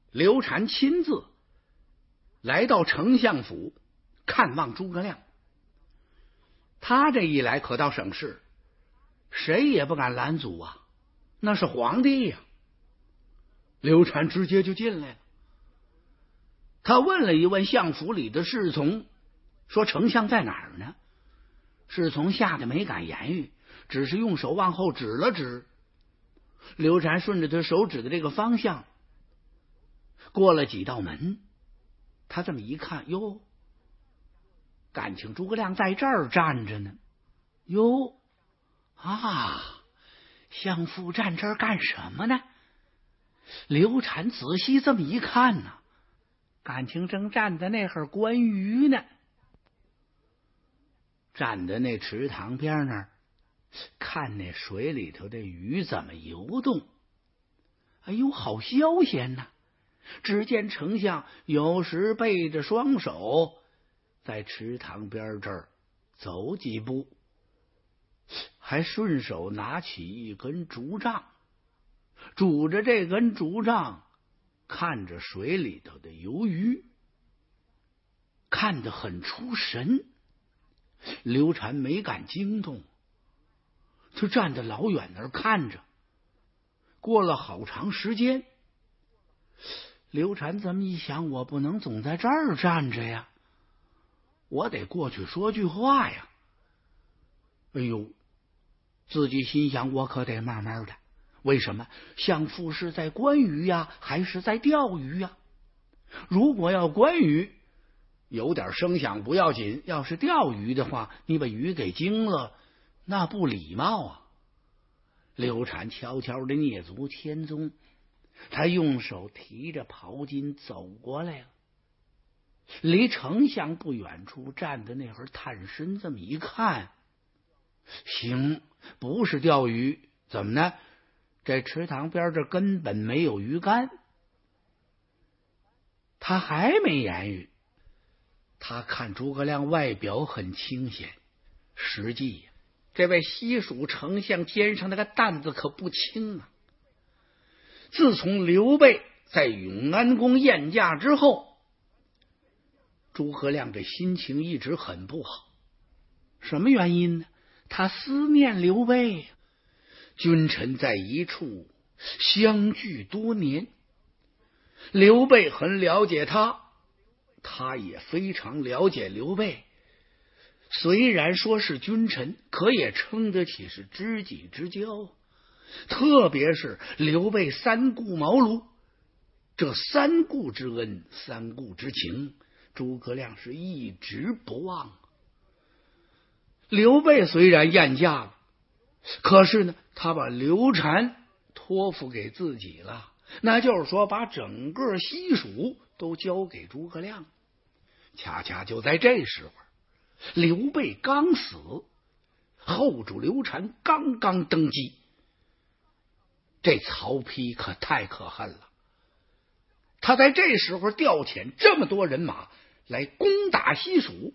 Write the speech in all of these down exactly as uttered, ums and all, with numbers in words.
刘禅亲自来到丞相府看望诸葛亮。他这一来可倒省事，谁也不敢拦阻啊，那是皇帝呀。刘禅直接就进来了。他问了一问相府里的侍从，说丞相在哪儿呢？侍从吓得没敢言语，只是用手往后指了指。刘禅顺着他手指的这个方向过了几道门，他这么一看，哟，感情诸葛亮在这儿站着呢。哟啊，相父站这儿干什么呢？刘禅仔细这么一看呢，感情正站在那会儿观鱼呢，站在那池塘边那儿看那水里头的鱼怎么游动。哎呦，好消闲呐！只见丞相有时背着双手在池塘边这儿走几步，还顺手拿起一根竹杖，拄着这根竹杖看着水里头的游鱼，看得很出神。刘禅没敢惊动，就站得老远那儿看着。过了好长时间，刘禅这么一想，我不能总在这儿站着呀，我得过去说句话呀。哎呦，自己心想，我可得慢慢的。为什么？相父是在观鱼呀，还是在钓鱼呀？如果要观鱼，有点声响不要紧，要是钓鱼的话，你把鱼给惊了，那不礼貌啊。刘禅悄悄的蹑足千踪，他用手提着袍巾走过来了。离丞相不远处站的那会儿，探身这么一看，行，不是钓鱼，怎么呢？这池塘边这根本没有鱼竿。他还没言语，他看诸葛亮外表很清闲，实际这位西蜀丞相肩上那个担子可不轻啊。自从刘备在永安宫宴驾之后，诸葛亮这心情一直很不好。什么原因呢？他思念刘备，君臣在一处相聚多年，刘备很了解他，他也非常了解刘备。虽然说是君臣，可也称得起是知己之交。特别是刘备三顾茅庐，这三顾之恩，三顾之情，诸葛亮是一直不忘。刘备虽然宴驾了，可是呢，他把刘禅托付给自己了，那就是说把整个西蜀都交给诸葛亮。恰恰就在这时候，刘备刚死，后主刘禅刚刚登基，这曹丕可太可恨了。他在这时候调遣这么多人马来攻打西蜀。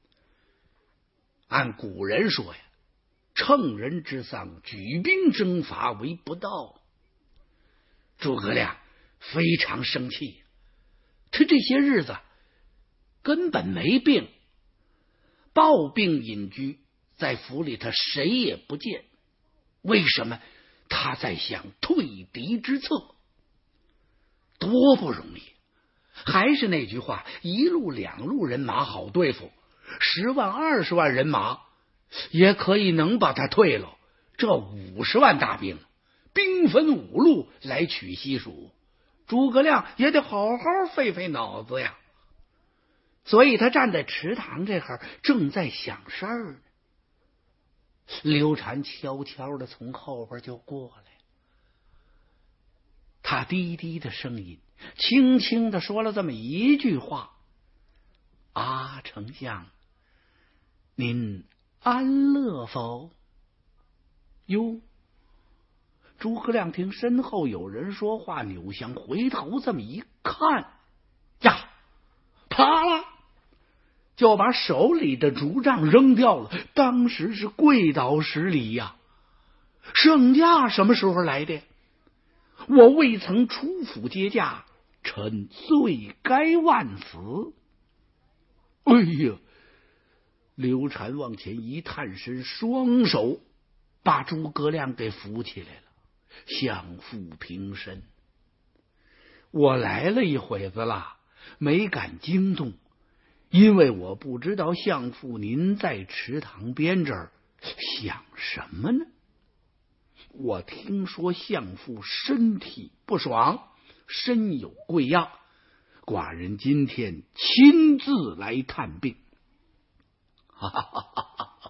按古人说呀，乘人之丧，举兵征伐为不道。诸葛亮非常生气，他这些日子根本没病，抱病隐居，在府里他谁也不见。为什么？他在想退敌之策，多不容易。还是那句话，一路两路人马好对付，十万二十万人马也可以能把他退了。这五十万大兵，兵分五路来取西蜀，诸葛亮也得好好费费脑子呀。所以他站在池塘这块正在想事儿呢。刘禅悄悄的从后边就过来，他低低的声音轻轻的说了这么一句话：啊，丞相，您安乐否？哟，诸葛亮听身后有人说话，扭向回头这么一看，呀，啪啦，就把手里的竹杖扔掉了，当时是跪倒十里呀！圣驾什么时候来的？我未曾出府接驾， 臣罪该万死。哎呀！刘禅往前一探身，双手把诸葛亮给扶起来了。相父平身，我来了一会子了，没敢惊动，因为我不知道相父您在池塘边这儿想什么呢？我听说相父身体不爽，身有贵恙，寡人今天亲自来探病。哈哈哈哈哈！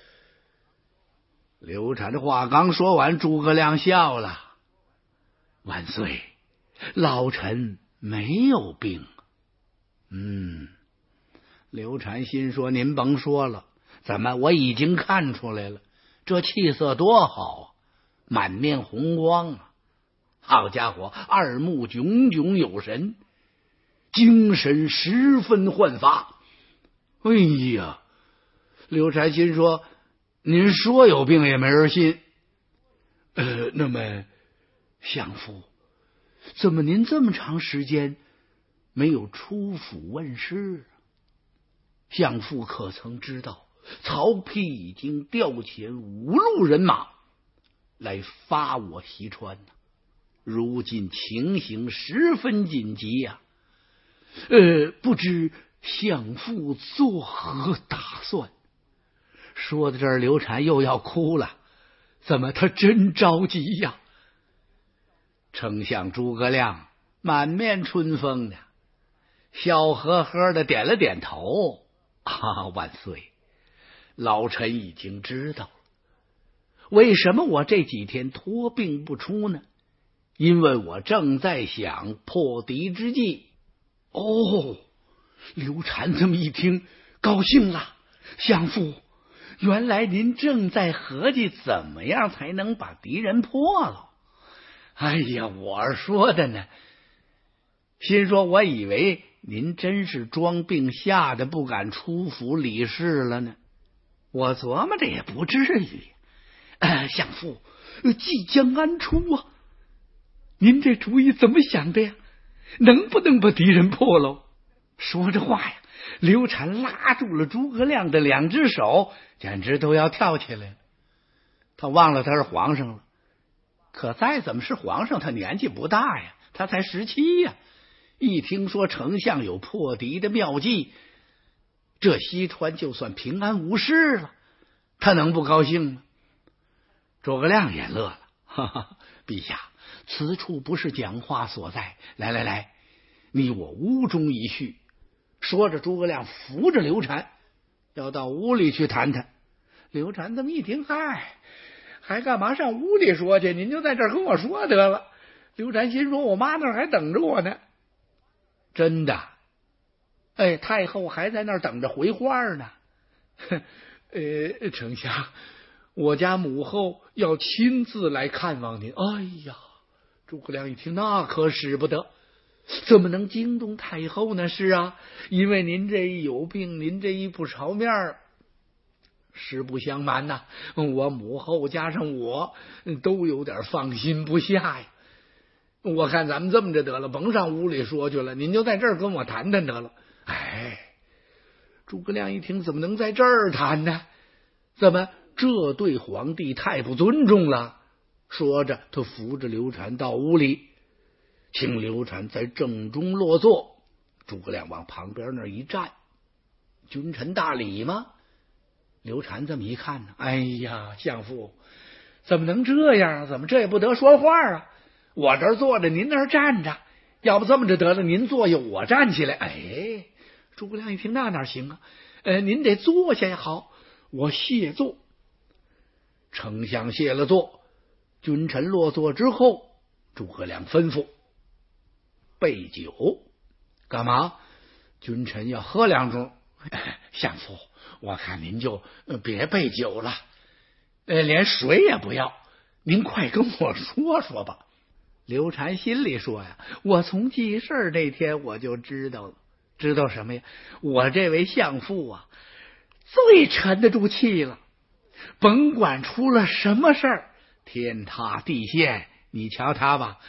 刘禅的话刚说完，诸葛亮笑了：“万岁，老臣没有病。”嗯，刘禅心说：“您甭说了，怎么我已经看出来了，这气色多好啊，满面红光啊！好家伙，二目炯炯有神，精神十分焕发。”哎呀！刘禅心说：“您说有病也没人信。呃，那么相父，怎么您这么长时间没有出府问事啊？相父可曾知道，曹丕已经调遣五路人马来发我西川呢？如今情形十分紧急呀、啊！呃，不知相父作何打算？”说到这儿，刘禅又要哭了。怎么他真着急呀？丞相诸葛亮满面春风的，笑呵呵的点了点头。啊，万岁，老臣已经知道了。为什么我这几天托病不出呢？因为我正在想破敌之计。哦，刘禅这么一听，高兴了。相父，原来您正在合计怎么样才能把敌人破了。哎呀，我说的呢，心说我以为您真是装病吓得不敢出府理事了呢。我琢磨着也不至于。呃，相父，即将安出啊，您这主意怎么想的呀？能不能把敌人破喽？说着话呀，刘禅拉住了诸葛亮的两只手，简直都要跳起来了。他忘了他是皇上了，可再怎么是皇上，他年纪不大呀，他才十七呀。一听说丞相有破敌的妙计，这西川就算平安无事了，他能不高兴吗？诸葛亮也乐了，哈哈，陛下，此处不是讲话所在，来来来，你我屋中一叙。说着，诸葛亮扶着刘禅要到屋里去谈谈。刘禅这么一听，嗨，还干嘛上屋里说去？您就在这儿跟我说得了。刘禅心说，我妈那儿还等着我呢。真的，哎，太后还在那儿等着回话呢。呃，丞相，我家母后要亲自来看望您。哎呀，诸葛亮一听，那可使不得，怎么能惊动太后呢？是啊，因为您这一有病，您这一不朝面，实不相瞒呐、啊，我母后加上我都有点放心不下呀。我看咱们这么着得了，甭上屋里说去了，您就在这儿跟我谈谈得了。哎，诸葛亮一听，怎么能在这儿谈呢？怎么这对皇帝太不尊重了？说着，他扶着刘禅到屋里，请刘禅在正中落座。诸葛亮往旁边那一站，君臣大礼吗？刘禅这么一看呢，哎呀，相父怎么能这样？怎么这也不得说话啊？我这儿坐着，您那儿站着，要不这么着得了，您坐下，我站起来。哎，诸葛亮一听，那哪行啊？呃，您得坐下也好，我谢座。丞相谢了座，君臣落座之后，诸葛亮吩咐备酒。干嘛？君臣要喝两盅。相父，我看您就别备酒了，呃，连水也不要，您快跟我说说吧。刘禅心里说呀，我从记事那天我就知道了，知道什么呀？我这位相父啊，最沉得住气了，甭管出了什么事儿，天塌地陷，你瞧他吧，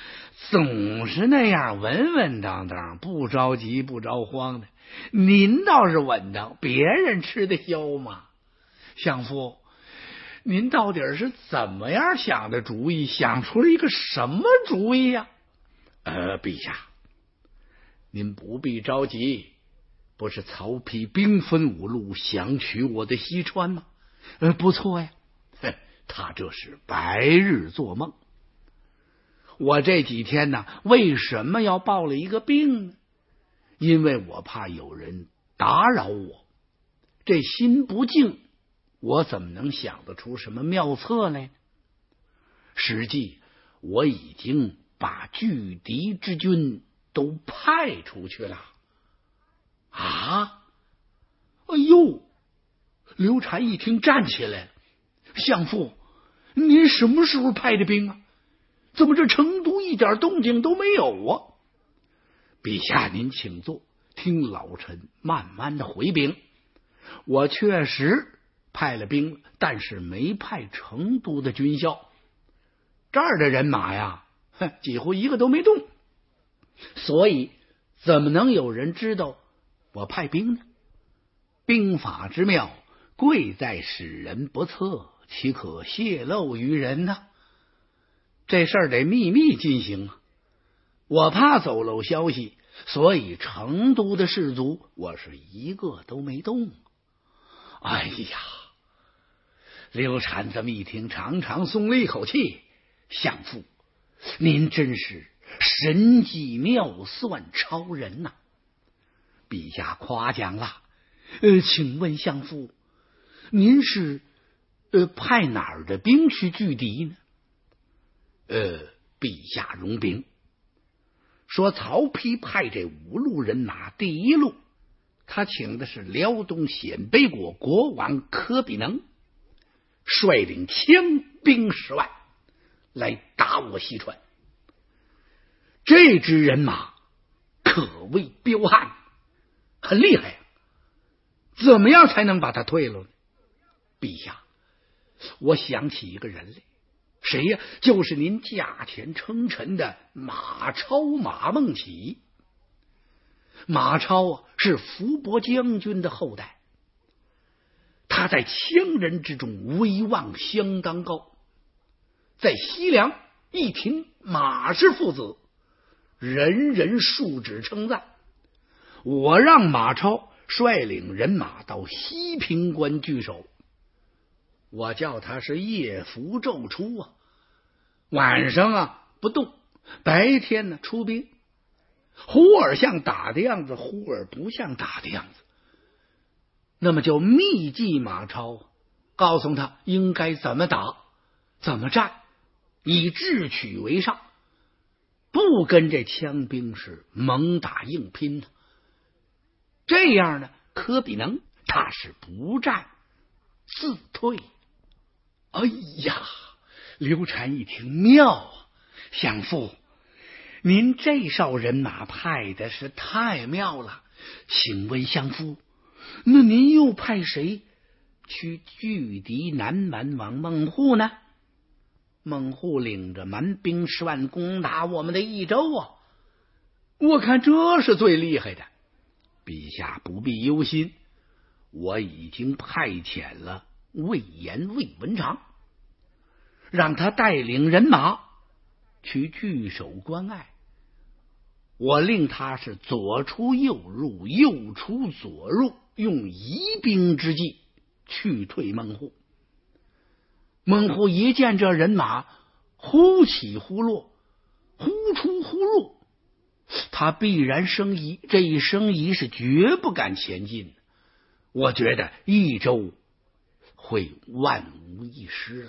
总是那样稳稳当当，不着急不着慌的。您倒是稳当，别人吃得消吗？相父，您到底是怎么样想的主意？想出了一个什么主意呀、啊？呃，陛下，您不必着急。不是曹丕兵分五路想取我的西川吗？呃，不错呀。他这是白日做梦。我这几天呢，为什么要抱了一个病呢？因为我怕有人打扰我，这心不静，我怎么能想得出什么妙策来呢？实际我已经把拒敌之军都派出去了。啊！哎呦！刘禅一听站起来了，相父，您什么时候派的兵啊？怎么这成都一点动静都没有啊？陛下您请坐，听老臣慢慢的回禀。我确实派了兵，但是没派成都的军校，这儿的人马呀，几乎一个都没动，所以怎么能有人知道我派兵呢？兵法之妙，贵在使人不测，岂可泄露于人呢？这事儿得秘密进行啊！我怕走漏消息，所以成都的士卒我是一个都没动。哎呀！刘禅这么一听，长长松了一口气。相父，您真是神机妙算超人呐、啊！陛下夸奖了。呃，请问相父，您是呃派哪儿的兵去拒敌呢？呃，陛下容禀，说曹丕派这五路人马，第一路他请的是辽东鲜卑国国王柯比能，率领枪兵十万来打我西川。这支人马可谓彪悍，很厉害。怎么样才能把他退了呢？陛下，我想起一个人来。谁呀？就是您驾前称臣的马超马孟起。马超啊，是伏伯将军的后代，他在羌人之中威望相当高，在西凉一听马氏父子，人人竖指称赞。我让马超率领人马到西平关据守，我叫他是夜伏昼出啊，晚上啊不动，白天呢出兵，忽而像打的样子，忽而不像打的样子。那么就密记马超，告诉他应该怎么打，怎么战，以智取为上，不跟这枪兵是猛打硬拼的。这样呢，柯比能他是不战自退。哎呀，刘禅一听妙啊，相父，您这哨人马派的是太妙了。请问相父，那您又派谁去拒敌南蛮王孟户呢？孟户领着蛮兵十万攻打我们的益州啊，我看这是最厉害的。陛下不必忧心，我已经派遣了魏延、魏文长，让他带领人马去据守关隘。我令他是左出右入，右出左入，用疑兵之计去退孟户。孟户一见这人马忽起忽落，忽出忽入，他必然生疑，这一生疑是绝不敢前进。我觉得益州会万无一失了。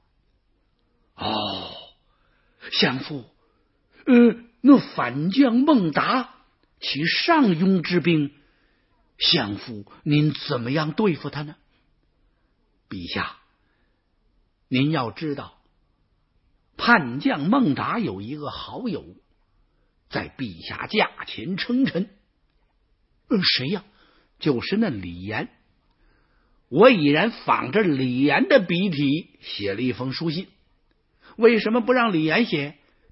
哦，相父，呃，那反将孟达其上庸之兵，相父您怎么样对付他呢？陛下，您要知道，叛将孟达有一个好友，在陛下驾前称臣。呃，谁呀？就是那李严。我已然仿着李严的笔体写了一封书信。为什么不让李严写？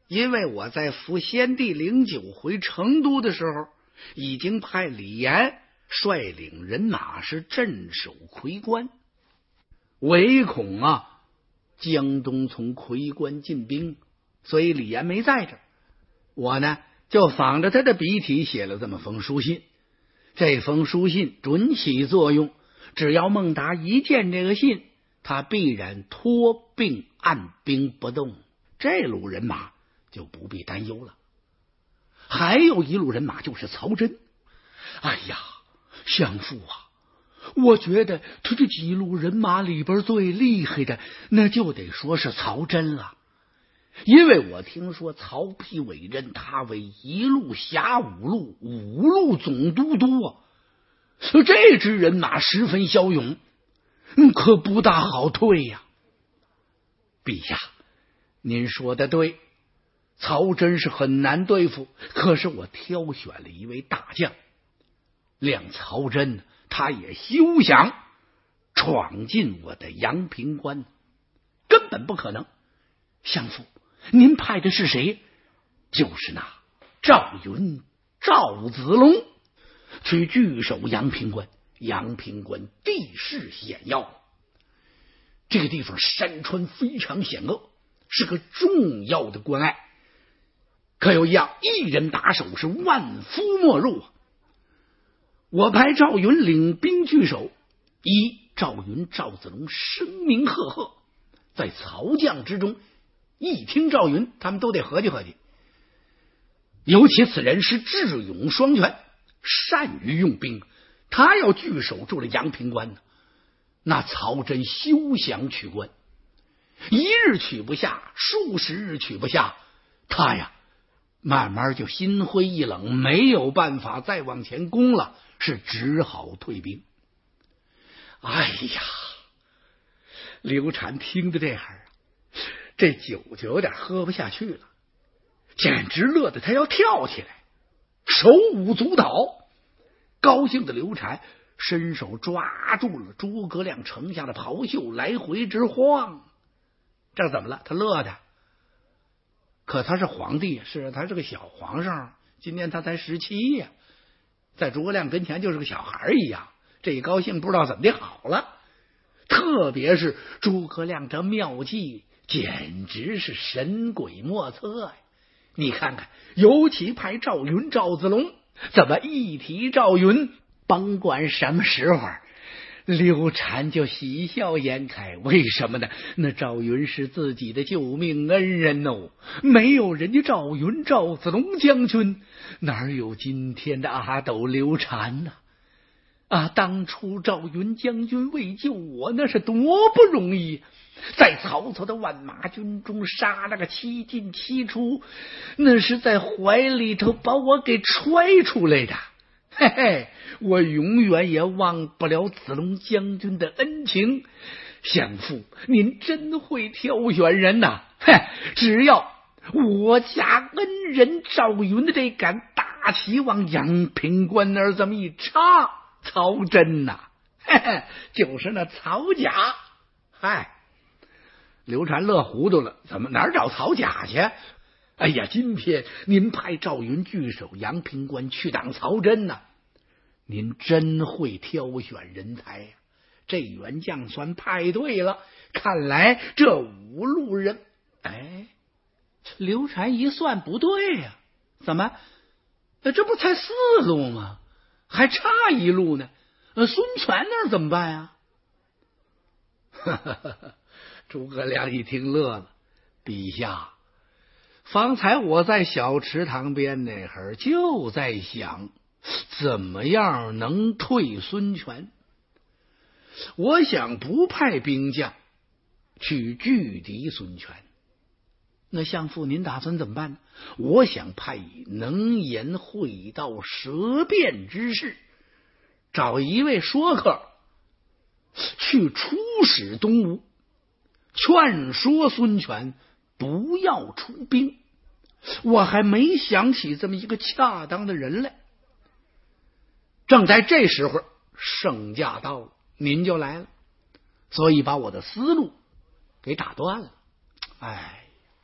因为我在扶先帝零九回成都的时候，已经派李严率领人马是镇守夔关，唯恐啊江东从夔关进兵，所以李严没在这儿。我呢就仿着他的笔体写了这么封书信。这封书信准起作用，只要孟达一见这个信，他必然托病按兵不动，这路人马就不必担忧了。还有一路人马就是曹真。哎呀，相父啊，我觉得他这几路人马里边最厉害的，那就得说是曹真了。因为我听说曹丕委任他为一路辖五路，五路总督督啊，这支人马十分骁勇，可不大好退呀。陛下，您说的对，曹真是很难对付，可是我挑选了一位大将，谅曹真他也休想闯进我的阳平关，根本不可能。相父，您派的是谁？就是那赵云、赵子龙去据守阳平关。阳平关地势险要，这个地方山川非常险恶，是个重要的关隘。可有一样，一人打手是万夫莫入啊！我派赵云领兵据守，一赵云、赵子龙声名赫赫，在曹将之中一听赵云，他们都得合计合计。尤其此人是智勇双全，善于用兵，他要据守住了阳平关呢，那曹真休想取关。一日取不下，数十日取不下，他呀慢慢就心灰意冷，没有办法再往前攻了，是只好退兵。哎呀，刘禅听着这样，这酒就有点喝不下去了，简直乐得他要跳起来，手舞足蹈。高兴的刘禅伸手抓住了诸葛亮丞相的袍袖，来回直晃。这怎么了？他乐的。可他是皇帝，是他是个小皇上，今年他才十七呀，在诸葛亮跟前就是个小孩一样。这一高兴不知道怎么的好了，特别是诸葛亮这妙计简直是神鬼莫测呀！你看看，尤其派赵云、赵子龙，怎么一提赵云，甭管什么时候，刘禅就喜笑颜开。为什么呢？那赵云是自己的救命恩人哦，没有人家赵云、赵子龙将军，哪有今天的阿斗刘禅呢？啊，当初赵云将军为救我，那是多不容易，在曹操的万马军中杀了个七进七出，那是在怀里头把我给揣出来的。嘿嘿，我永远也忘不了子龙将军的恩情。相父，您真会挑选人呐！嘿，只要我家恩人赵云的这杆大旗往阳平关那儿这么一插，曹真呐、啊，嘿嘿，就是那曹甲。嗨，刘禅乐糊涂了，怎么哪儿找曹甲去？哎呀，今天您派赵云据守阳平关去挡曹真呢、啊，您真会挑选人才呀、啊！这员将算派对了，看来这五路人，哎，刘禅一算不对呀、啊，怎么？这不才四路吗？还差一路呢。呃，孙权那儿怎么办呀？诸葛亮一听乐了，陛下，方才我在小池塘边那会儿就在想，怎么样能退孙权？我想不派兵将去拒敌孙权。那相父您打算怎么办呢？我想派以能言会道、舌辩之士，找一位说客去出使东吴，劝说孙权不要出兵。我还没想起这么一个恰当的人来。正在这时候，圣驾到了，您就来了，所以把我的思路给打断了。哎，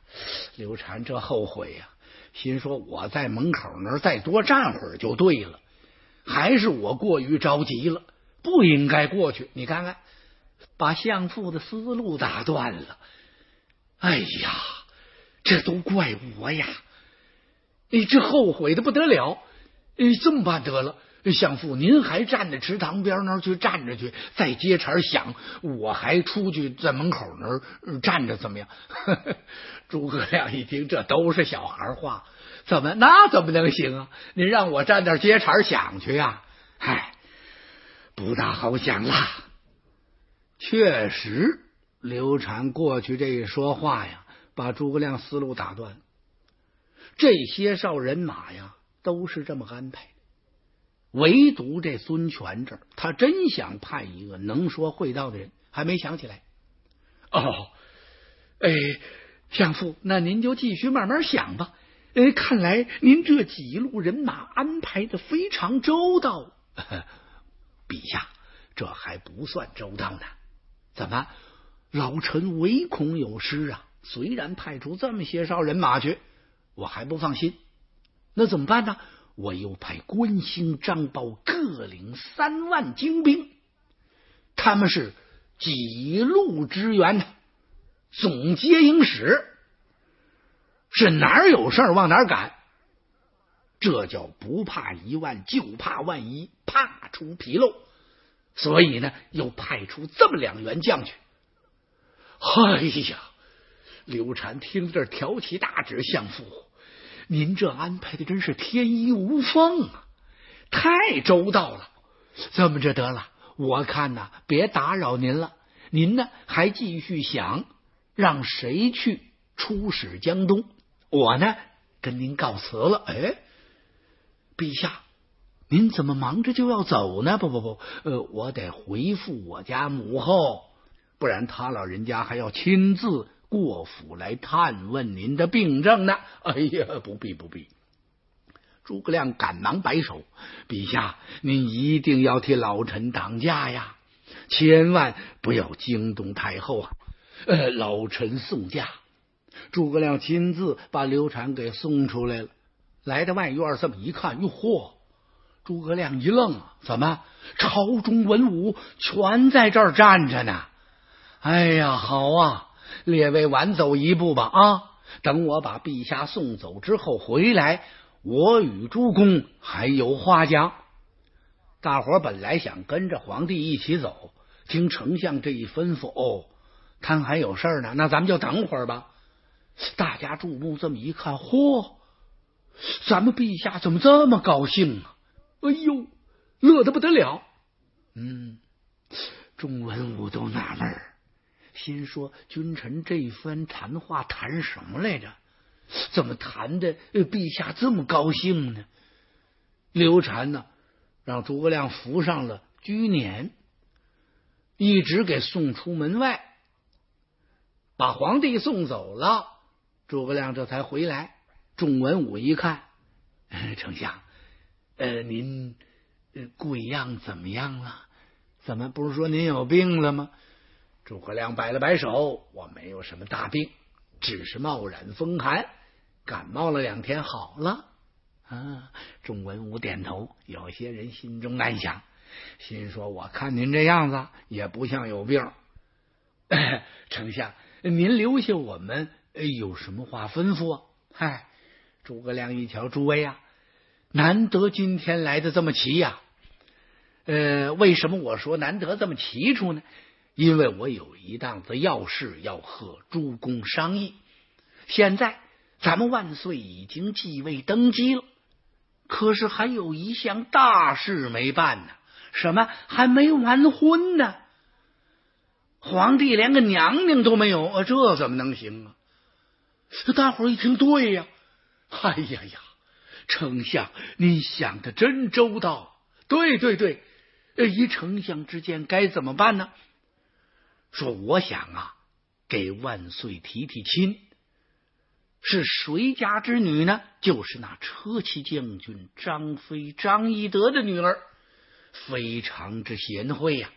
刘禅这后悔呀、啊，心说我在门口那儿再多站会儿就对了，还是我过于着急了，不应该过去。你看看，把相父的思路打断了。哎呀，这都怪我呀！你这后悔的不得了。这么办得了，相父您还站在池塘边那儿去站着去，再接茬响，我还出去在门口那儿站着怎么样？诸葛亮一听，这都是小孩话，怎么那怎么能行啊？您让我站那儿接茬响去呀、啊？嗨，不大好想啦。确实，刘禅过去这一说话呀，把诸葛亮思路打断。这些少人马呀，都是这么安排的，唯独这孙权这儿，他真想派一个能说会道的人，还没想起来。哦，哎，相父，那您就继续慢慢想吧。哎，看来您这几路人马安排的非常周到。陛下，这还不算周到呢。怎么，老臣唯恐有失啊！虽然派出这么些少人马去，我还不放心。那怎么办呢？我又派关兴、张苞各领三万精兵，他们是几路支援，总接应使，是哪儿有事儿往哪儿赶。这叫不怕一万，就怕万一，怕出纰漏。所以呢，又派出这么两员将去。哎呀，刘禅听这挑起大指，相父，您这安排的真是天衣无缝啊，太周到了。这么着得了，我看呐，别打扰您了，您呢还继续想让谁去出使江东，我呢跟您告辞了。哎，陛下，您怎么忙着就要走呢？不不不，呃，我得回复我家母后，不然他老人家还要亲自过府来探问您的病症呢。哎呀，不必不必。诸葛亮赶忙摆手，陛下，您一定要替老臣挡驾呀，千万不要惊动太后啊！呃，老臣送驾。诸葛亮亲自把刘禅给送出来了，来到外院这么一看，哟嚯！诸葛亮一愣啊，怎么朝中文武全在这儿站着呢？哎呀，好啊，列位晚走一步吧啊！等我把陛下送走之后回来，我与诸公还有话讲。大伙本来想跟着皇帝一起走，听丞相这一吩咐，哦，他还有事呢，那咱们就等会儿吧。大家注目这么一看，嚯，咱们陛下怎么这么高兴啊？哎呦，乐得不得了。嗯，众文武都纳闷儿，心说君臣这一番谈话谈什么来着？怎么谈的陛下这么高兴呢？刘禅呢，让诸葛亮扶上了车辇，一直给送出门外，把皇帝送走了。诸葛亮这才回来。众文武一看，丞相，呃，您呃贵样怎么样了？怎么不是说您有病了吗？诸葛亮摆了摆手，我没有什么大病，只是冒染风寒，感冒了两天好了。啊！众文武点头，有些人心中暗想，心说我看您这样子也不像有病。哎，丞相，您留下我们有什么话吩咐啊？嗨，诸葛亮一瞧，诸位啊，难得今天来的这么齐呀、啊！呃，为什么我说难得这么齐出呢？因为我有一档子要事要和诸公商议。现在咱们万岁已经继位登基了，可是还有一项大事没办呢。什么？还没完婚呢？皇帝连个娘娘都没有，这怎么能行啊？大伙儿一听，对呀，哎呀呀，丞相您想的真周到。对对对，一丞相之间该怎么办呢？说我想啊，给万岁提提亲。是谁家之女呢？就是那车骑将军张飞张翼德的女儿，非常之贤惠呀、啊，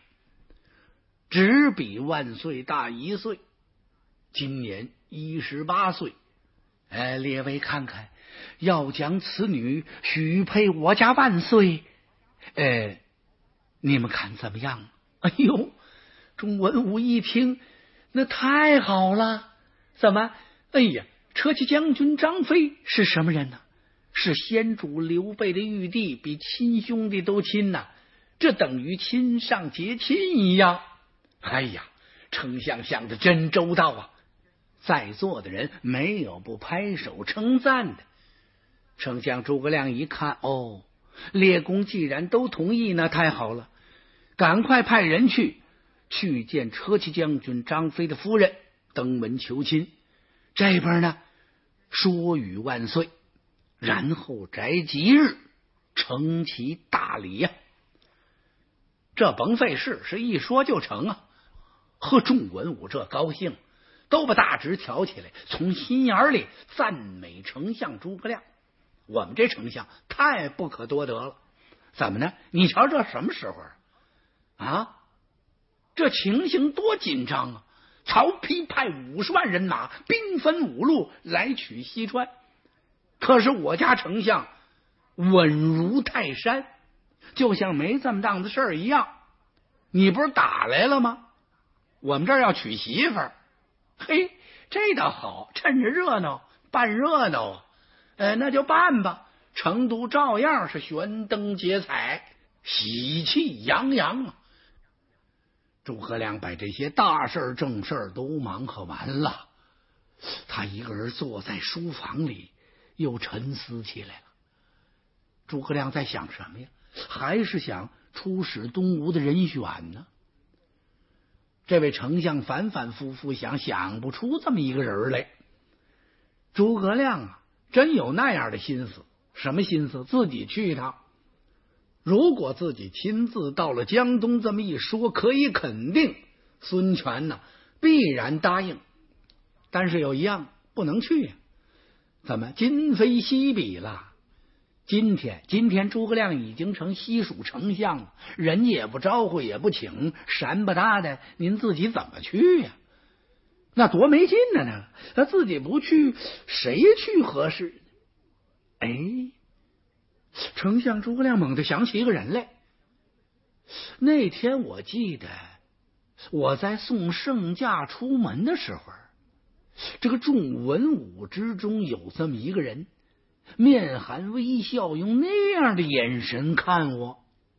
只比万岁大一岁，今年一十八岁， 呃，列位看看，要将此女许配我家万岁，呃，你们看怎么样？哎呦，众文武一听，那太好了！怎么？哎呀，车骑将军张飞是什么人呢？是先主刘备的玉帝，比亲兄弟都亲呐、啊，这等于亲上结亲一样。哎呀，丞相想的真周到啊！在座的人没有不拍手称赞的。丞相诸葛亮一看，哦，列公既然都同意，那太好了，赶快派人去去见车骑将军张飞的夫人，登门求亲。这边呢，说与万岁，然后择吉日，成其大礼呀、啊。这甭费事，是一说就成啊！和众文武这高兴，都把大旨挑起来，从心眼里赞美丞相诸葛亮。我们这丞相太不可多得了，怎么呢？你瞧这什么时候啊？啊，这情形多紧张啊！曹丕派五十万人马，兵分五路来取西川，可是我家丞相稳如泰山，就像没这么档子事儿一样。你不是打来了吗？我们这儿要娶媳妇儿，嘿，这倒好，趁着热闹办热闹啊！呃，那就办吧。成都照样是悬灯结彩，喜气洋洋啊！诸葛亮把这些大事正事都忙活完了，他一个人坐在书房里，又沉思起来了。诸葛亮在想什么呀？还是想出使东吴的人选呢？这位丞相反反复复想，想不出这么一个人来。诸葛亮啊，真有那样的心思。什么心思？自己去一趟。如果自己亲自到了江东，这么一说，可以肯定孙权呢必然答应。但是有一样不能去呀、啊，怎么？今非昔比了。今天，今天诸葛亮已经成西蜀丞相了，人家也不招呼，也不请，闪不搭的，您自己怎么去呀、啊？那多没劲的呢！他自己不去，谁去合适？哎，丞相诸葛亮猛地想起一个人来。那天我记得我在送圣驾出门的时候，这个众文武之中有这么一个人，面含微笑，用那样的眼神看我，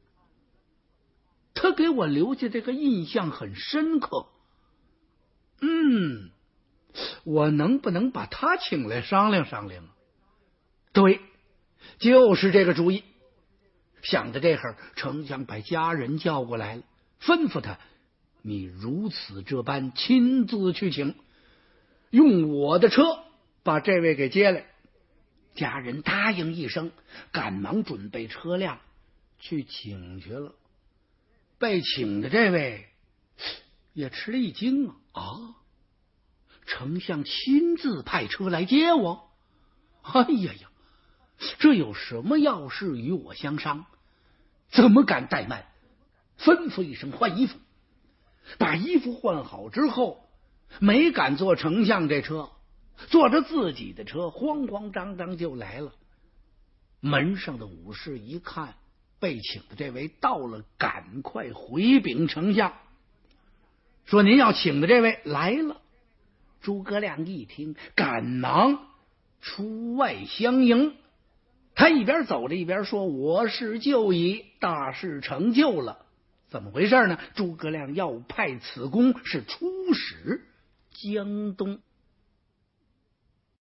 他给我留下这个印象很深刻。嗯，我能不能把他请来商量商量？对，就是这个主意。想到这会儿，丞相把家人叫过来了，吩咐他：你如此这般亲自去请，用我的车把这位给接来。家人答应一声，赶忙准备车辆去请去了。被请的这位也吃了一惊啊！啊，丞相亲自派车来接我？哎呀呀，这有什么要事与我相商？怎么敢怠慢？吩咐一声换衣服，把衣服换好之后，没敢坐丞相这车，坐着自己的车，慌慌张张就来了。门上的武士一看被请的这位到了，赶快回禀丞相，说您要请的这位来了。诸葛亮一听，赶忙出外相迎。他一边走着一边说：我事就已，大事成就了。怎么回事呢？诸葛亮要派此公是出使江东。